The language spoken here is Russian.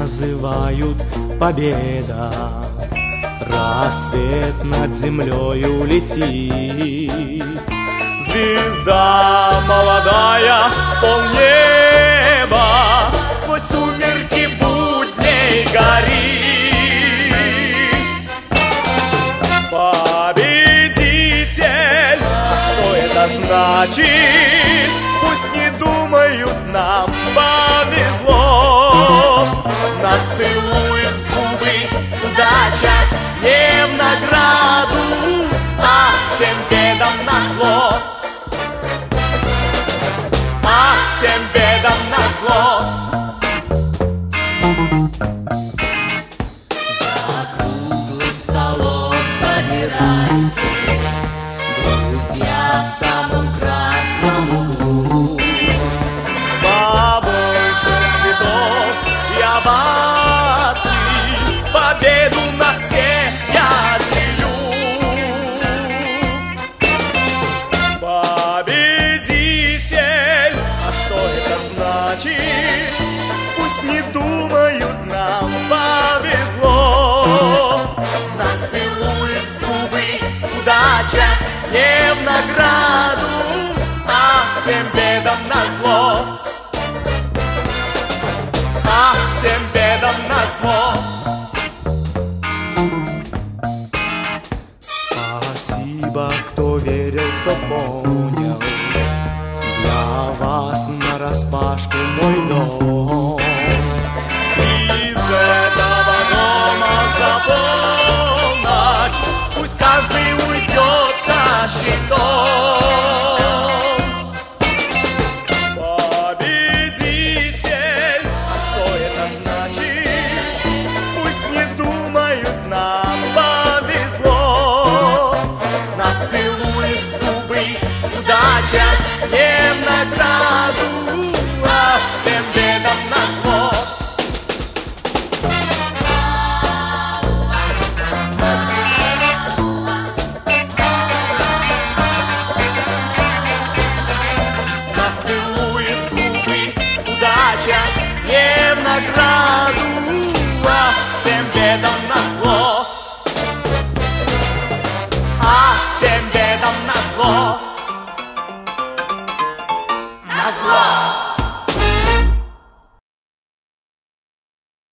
называют победа. Рассвет над землею летит, звезда молодая, полнеба сквозь сумерки будней горит. Победитель, что это значит? Пусть не думают, нам повезло. Нас целует в губы удача, не в награду, а всем бедам назло. А всем бедам назло. За круглым столом собирайтесь, друзья в самом красном углу. Побольше цветов и оваций, победу на всех я делю. Победитель, а что это значит? Пусть не думают, нам повезло. Нас целует в губы удача, не в награду, а всем бедам назло. А всем бедам назло. Спасибо, кто верил, кто понял. Для вас нараспашку мой дом. Из этого дома за полночь пусть каждый уйдет со щитом. Победитель, а что это значит? Пусть не думают, нам повезло. Нас целует в губы удача, не в награду,